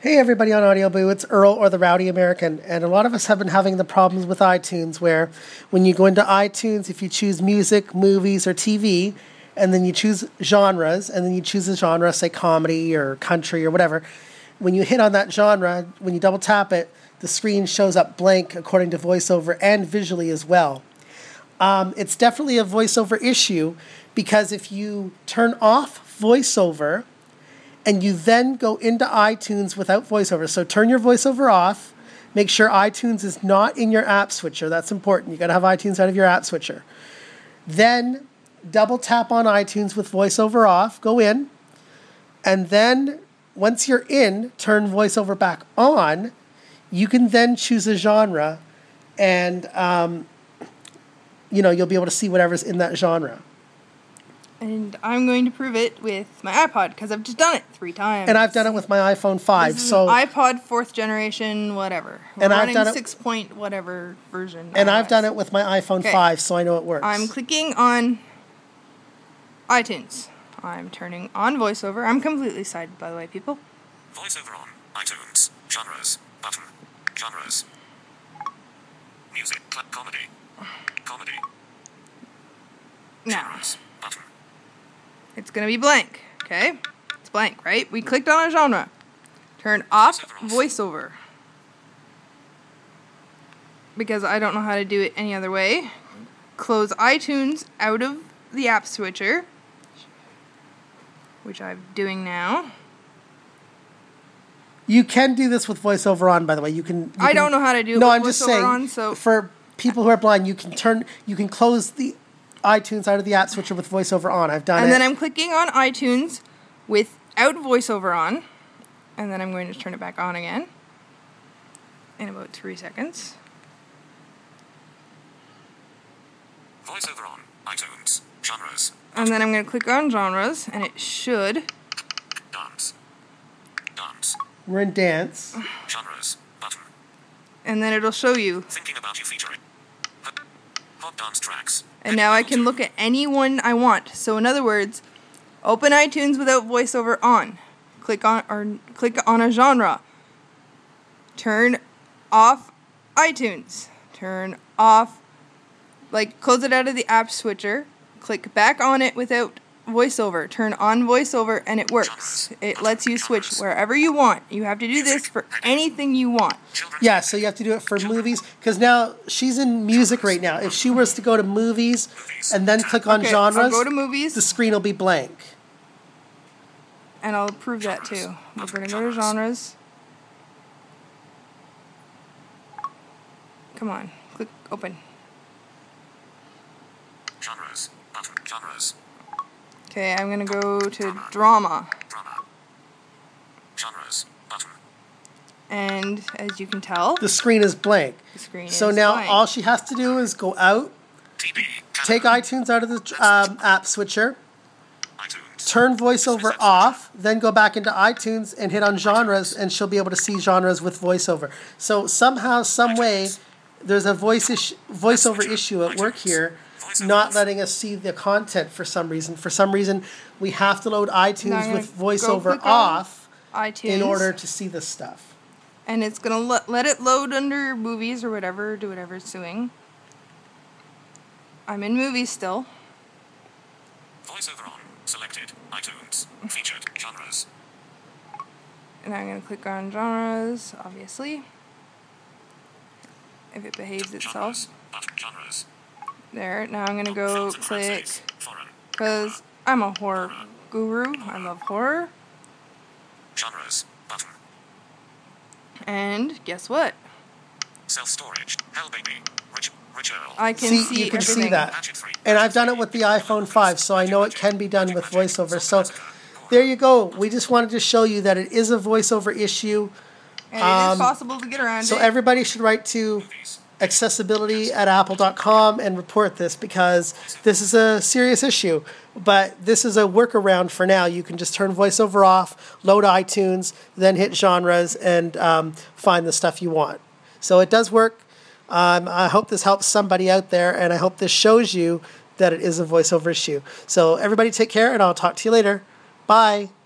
Hey everybody on Audio Boo, it's Earl or the Rowdy American, and a lot of us have been having the problems with iTunes where when you go into iTunes, if you choose music, movies, or TV, and then you choose genres, and then you choose a genre, say comedy or country or whatever, when you hit on that genre, when you double tap it, the screen shows up blank according to VoiceOver and visually as well. It's definitely a VoiceOver issue because if you turn off VoiceOver, and you then go into iTunes without VoiceOver. So turn your VoiceOver off. Make sure iTunes is not in your app switcher. That's important. You got to have iTunes out of your app switcher. Then double tap on iTunes with VoiceOver off. Go in. And then once you're in, turn VoiceOver back on. You can then choose a genre and you'll be able to see whatever's in that genre. And I'm going to prove it with my iPod because I've just done it 3 times. And I've done it with my iPhone 5. This is an iPod 4th generation, whatever. And I've done it 6 point whatever version. And I've done it with my iPhone 5, so I know it works. I'm clicking on iTunes. I'm turning on VoiceOver. I'm completely sighted, by the way, people. VoiceOver on iTunes. Genres. Button. Genres. Music. Comedy. Comedy. Now. Genres. Button. It's going to be blank, okay? It's blank, right? We clicked on a genre. Turn off VoiceOver. Because I don't know how to do it any other way. Close iTunes out of the app switcher, which I'm doing now. You can do this with VoiceOver on, by the way. I don't know how to do it with I'm just VoiceOver saying, on, so for people who are blind, you can close the iTunes out of the app switcher with VoiceOver on. I've done it. And then I'm clicking on iTunes without VoiceOver on. And then I'm going to turn it back on again in about 3 seconds. VoiceOver on iTunes. Genres. And then I'm going to click on genres, and it should. Dance. Dance. We're in dance. Genres. Button. And then it'll show you. Thinking about you featuring. Hot dance tracks. And now I can look at any one I want. So in other words, open iTunes without VoiceOver on. Click on a genre. Turn off iTunes. Turn off, close it out of the app switcher. Click back on it without VoiceOver. Turn on VoiceOver and it works. It lets you switch wherever you want. You have to do this for anything you want. Yeah, so you have to do it for movies. Because now she's in music right now. If she was to go to movies and then click on genres, I'll go to movies. The screen will be blank. And I'll prove that too. We're going to go to genres. Come on. Click open. Genres. Button. Genres. Okay, I'm going to go to drama. Drama. Genres. Button. And as you can tell, the screen is blank. So now all she has to do is go out, take iTunes out of the app switcher, turn VoiceOver off, then go back into iTunes and hit on genres, and she'll be able to see genres with VoiceOver. So somehow, some way, there's a VoiceOver issue at work here, not letting us see the content for some reason. For some reason, we have to load iTunes with VoiceOver off in order to see this stuff. And it's going to let it load under movies or whatever, do whatever it's doing. I'm in movies still. VoiceOver on. Selected. iTunes. Featured. Genres. And I'm going to click on genres, obviously. If it behaves itself. Genres. There. Now I'm going to go click, because I'm a horror guru. I love horror. Genres. Button. And guess what? Self-storage. Hell baby. Rich Earl. I can see you can everything. see that. And I've done it with the iPhone 5, so I know it can be done with VoiceOver. So there you go. We just wanted to show you that it is a VoiceOver issue. And it is possible to get around it. So everybody should write to accessibility@apple.com and report this, because this is a serious issue. But this is a workaround for now. You can just turn VoiceOver off, load iTunes, then hit genres, and find the stuff you want. So it does work. I hope this helps somebody out there, and I hope this shows you that it is a VoiceOver issue. So everybody take care, and I'll talk to you later. Bye.